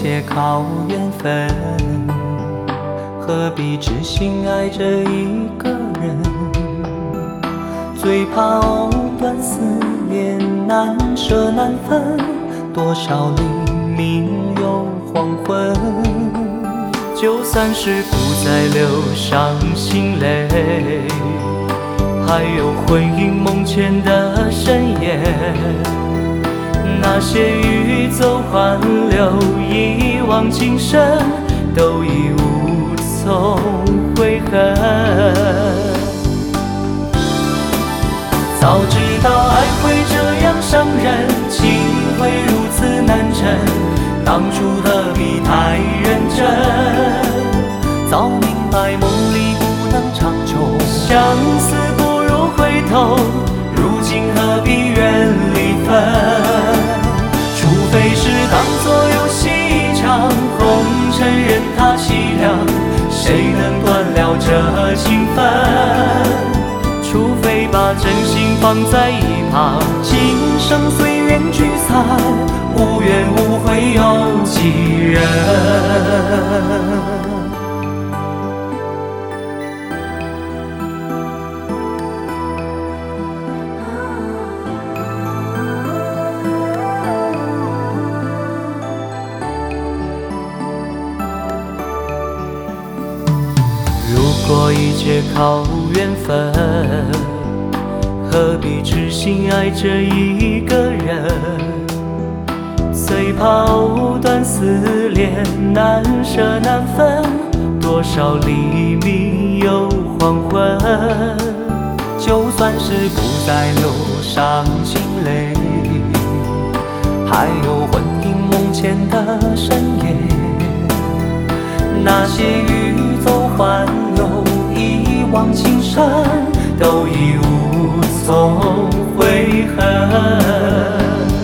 切靠缘分，何必痴心爱着一个人？最怕藕断丝连，难舍难分，多少黎明又黄昏。就算是不再流伤心泪，还有魂萦梦牵的深夜，那些欲走还留，一往情深，都已无从悔恨。早知道爱会这样伤人，情会如此难枕，当初何必太认真？早明白梦里不能长久，相思不如回头，如今何必怨离分？除非是当作游戏一场，红尘任它凄凉，谁能断了这情分？除非把真心放在一旁，今生随缘聚散，无怨无悔有几人？如果一切靠缘分，何必痴心爱着一个人？最怕藕断丝连，难舍难分，多少黎明又黄昏。就算是不再流伤心泪，还有魂萦梦牵的深夜，那些欲走还留，一往情深，都已无从悔恨。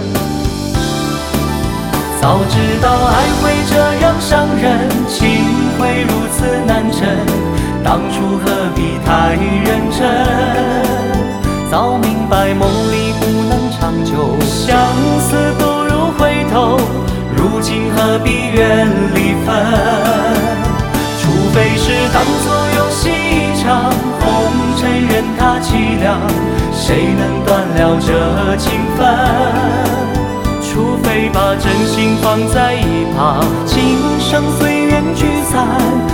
早知道爱会这样伤人，情会如此难枕，当初何必太认真？早明白梦里不能长久，相思不如回头，如今何必怨离分？除非是当作游戏一场，红尘任它凄凉，谁能断了这情分？除非把真心放在一旁，今生随缘聚散，